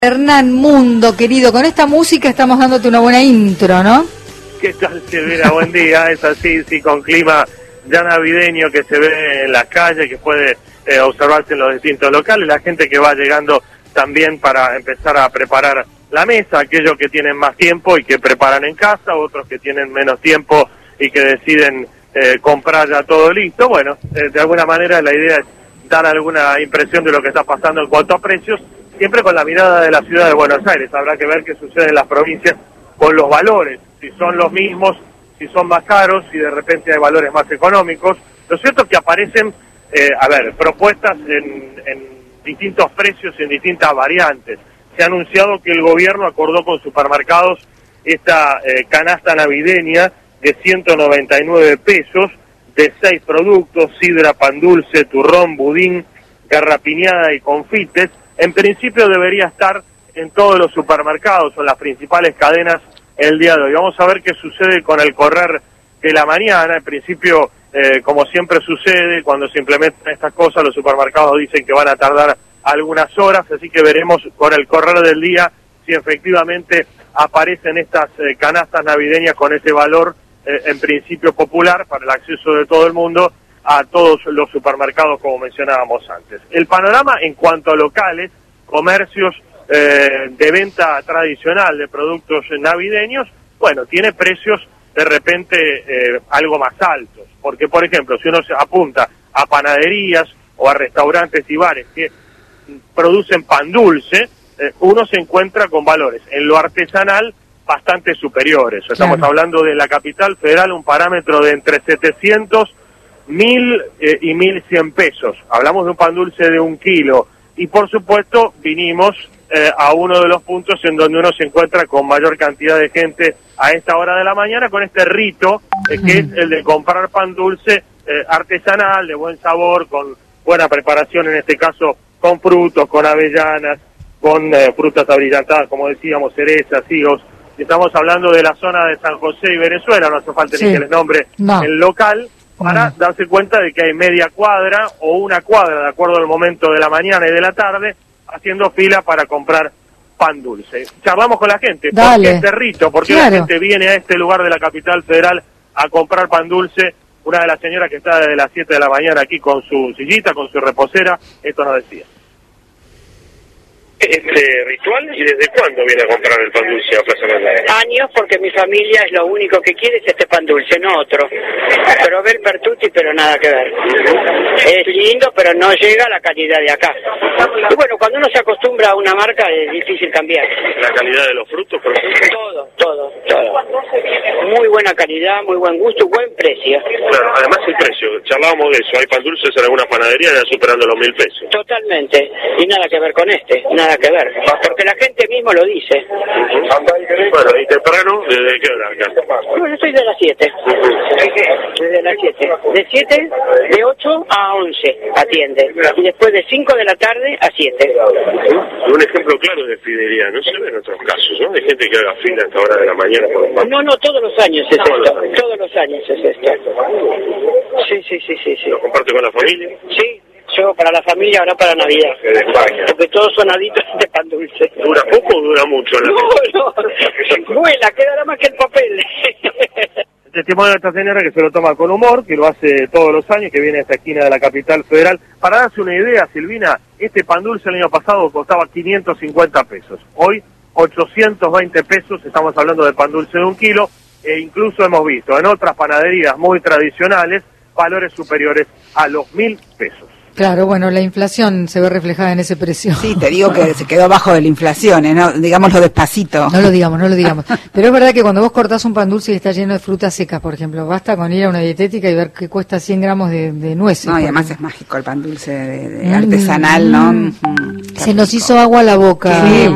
Hernán Mundo, querido, con esta música estamos dándote una buena intro, ¿no? ¿Qué tal, Silvina? Buen día. Es así, sí, con clima ya navideño que se ve en las calles, que puede observarse en los distintos locales, la gente que va llegando también para empezar a preparar la mesa, aquellos que tienen más tiempo y que preparan en casa, otros que tienen menos tiempo y que deciden comprar ya todo listo. Bueno, de alguna manera la idea es dar alguna impresión de lo que está pasando en cuanto a precios, siempre con la mirada de la ciudad de Buenos Aires. Habrá que ver qué sucede en las provincias con los valores, si son los mismos, si son más caros, si de repente hay valores más económicos. Lo cierto es que aparecen, propuestas en distintos precios y en distintas variantes. Se ha anunciado que el gobierno acordó con supermercados esta canasta navideña de 199 pesos, de 6 productos: sidra, pan dulce, turrón, budín, garrapiñada y confites. En principio debería estar en todos los supermercados o en las principales cadenas el día de hoy. Vamos a ver qué sucede con el correr de la mañana. En principio, como siempre sucede, cuando se implementan estas cosas, los supermercados dicen que van a tardar algunas horas, así que veremos con el correr del día si efectivamente aparecen estas canastas navideñas con ese valor, en principio popular, para el acceso de todo el mundo a todos los supermercados, como mencionábamos antes. El panorama en cuanto a locales, comercios de venta tradicional de productos navideños, bueno, tiene precios de repente algo más altos, porque por ejemplo, si uno se apunta a panaderías o a restaurantes y bares que producen pan dulce, uno se encuentra con valores en lo artesanal bastante superiores. Estamos hablando de la capital federal, un parámetro de entre 700, 1000 y 1100 pesos. Hablamos de un pan dulce de 1 kilo. Y por supuesto vinimos a uno de los puntos en donde uno se encuentra con mayor cantidad de gente a esta hora de la mañana, con este rito que es el de comprar pan dulce artesanal, de buen sabor, con buena preparación, en este caso con frutos, con avellanas, con frutas abrillantadas, como decíamos, cerezas, higos. Estamos hablando de la zona de San José y Venezuela, no hace falta ni que les nombre el local, para darse cuenta de que hay media cuadra o una cuadra, de acuerdo al momento de la mañana y de la tarde, haciendo fila para comprar pan dulce. Charlamos con la gente. ¿Por qué este rito? ¿Por qué la gente viene a este lugar de la capital federal a comprar pan dulce? Una de las señoras que está desde las 7 de la mañana aquí con su sillita, con su reposera, esto nos decía. Este ritual, ¿y desde cuándo viene a comprar el pan dulce a Plaza Candelaria? Años, porque mi familia es lo único que quiere es este pan dulce, no otro. Probé el Pertuti, pero nada que ver. Es lindo, pero no llega a la calidad de acá. Y bueno, cuando uno se acostumbra a una marca es difícil cambiar. ¿La calidad de los frutos, por ejemplo? Todo. Muy buena calidad, muy buen gusto, buen precio. Claro, además el precio, charlábamos de eso, hay pan dulces en algunas panaderías ya superando los 1000 pesos. Totalmente, y nada que ver con este, nada que ver, porque la gente mismo lo dice. Bueno, ¿y temprano desde qué hora acá? Bueno, estoy de las 7. Desde las 7. De 7, de 8 a 11 atiende. Y después de 5 de la tarde a 7. Un ejemplo claro de fidelidad, no se ve en otros casos, ¿no? De gente que haga fila a esta hora de la mañana por un pan. No, todos los años es esto. Todos los años es esto. Sí. ¿Lo comparte con la familia? Sí. Yo para la familia, ahora para Navidad. Porque todos son adictos de pan dulce. ¿Dura poco o dura mucho? No. Vuela, quedará más que el papel. Testimonio de esta señora que se lo toma con humor, que lo hace todos los años, que viene a esta esquina de la capital federal. Para darse una idea, Silvina, este pan dulce el año pasado costaba 550 pesos. Hoy, 820 pesos, estamos hablando de pan dulce de 1 kilo, e incluso hemos visto en otras panaderías muy tradicionales valores superiores a los 1000 pesos. Claro, bueno, la inflación se ve reflejada en ese precio. Sí, te digo que se quedó abajo de la inflación, ¿no? Digámoslo despacito. No lo digamos. Pero es verdad que cuando vos cortás un pan dulce y está lleno de frutas secas, por ejemplo, basta con ir a una dietética y ver que cuesta 100 gramos de nueces. No, y además es mágico el pan dulce de artesanal, ¿no? Se nos hizo agua a la boca.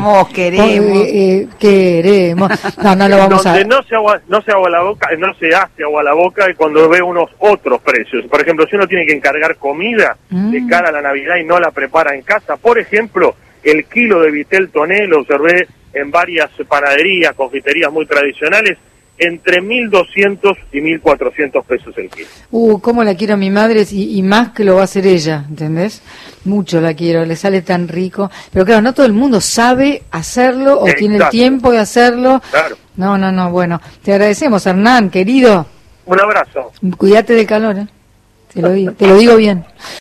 Queremos. No lo vamos donde no se hace agua a la boca y cuando ve unos otros precios. Por ejemplo, si uno tiene que encargar comida de cara a la Navidad y no la prepara en casa, por ejemplo, el kilo de vitel toné lo observé en varias panaderías, confiterías muy tradicionales, entre 1.200 y 1.400 pesos el kilo. Cómo la quiero a mi madre y más que lo va a hacer ella, ¿entendés? Mucho la quiero, le sale tan rico. Pero claro, no todo el mundo sabe hacerlo o tiene el tiempo de hacerlo. Claro. No, bueno. Te agradecemos, Hernán, querido. Un abrazo. Cuídate del calor, ¿eh? Te lo digo bien.